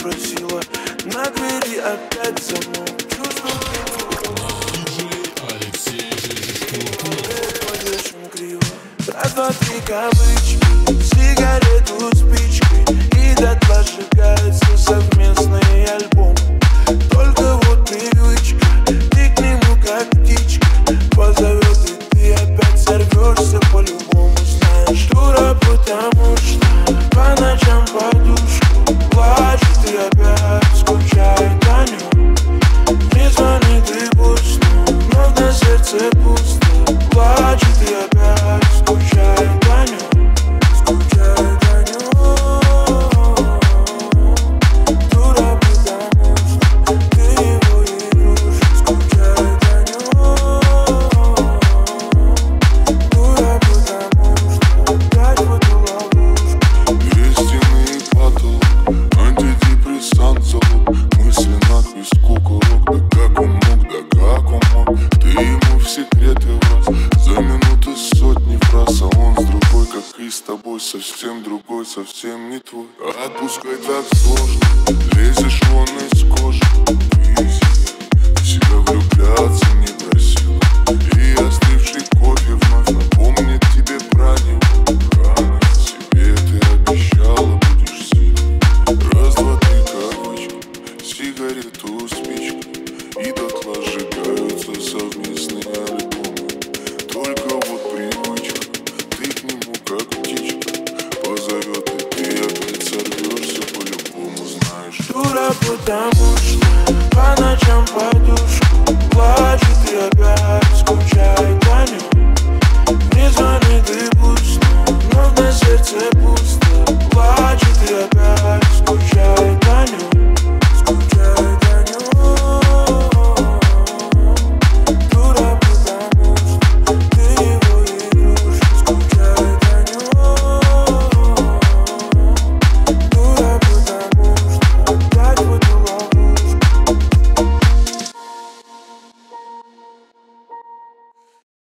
просила. На двери опять замок. Раз, два, три кавычки, сигарету спичкой, и дотла сжигается совместный альбом. Только вот привычка, ты к нему как птичка, позовет, и ты опять сорвешься по-любому. Знаешь, дура, потому что по ночам подушку плачет и опять скучает о нем. Не звони, ты пусть, но на сердце пусто. Плачет и опять скучает о нем, скучает о нем. Дура, потому что ты его игрушка. Скучает о нем. Дура, потому что опять в эту ловушку. Две стены и потолок, антидепрессант залог. Мысли на виску курок, да как он мог, да как он мог. Ты ему в секреты враз, за минуты сотни фраз. А он с другой, как и с тобой, совсем другой, совсем не твой. Отпускай так сложно, лезешь вон из кожи. Ты себя влюбляться не просила, и остывший кофе вновь напомнит тебе про него. Рано себе ты обещала, будешь сильной. Раз, два, три кавычки, сигарету спичку, и дотла сжигаются совместные альбомы. Только вот привычка, ты к нему как птичка, позовет, и ты опять сорвешься по-любому, знаешь. Дура, потому что по ночам подушку плачет и опять скучает о нем. Не звони, ты пусть, но на сердце пусто. Плачет и опять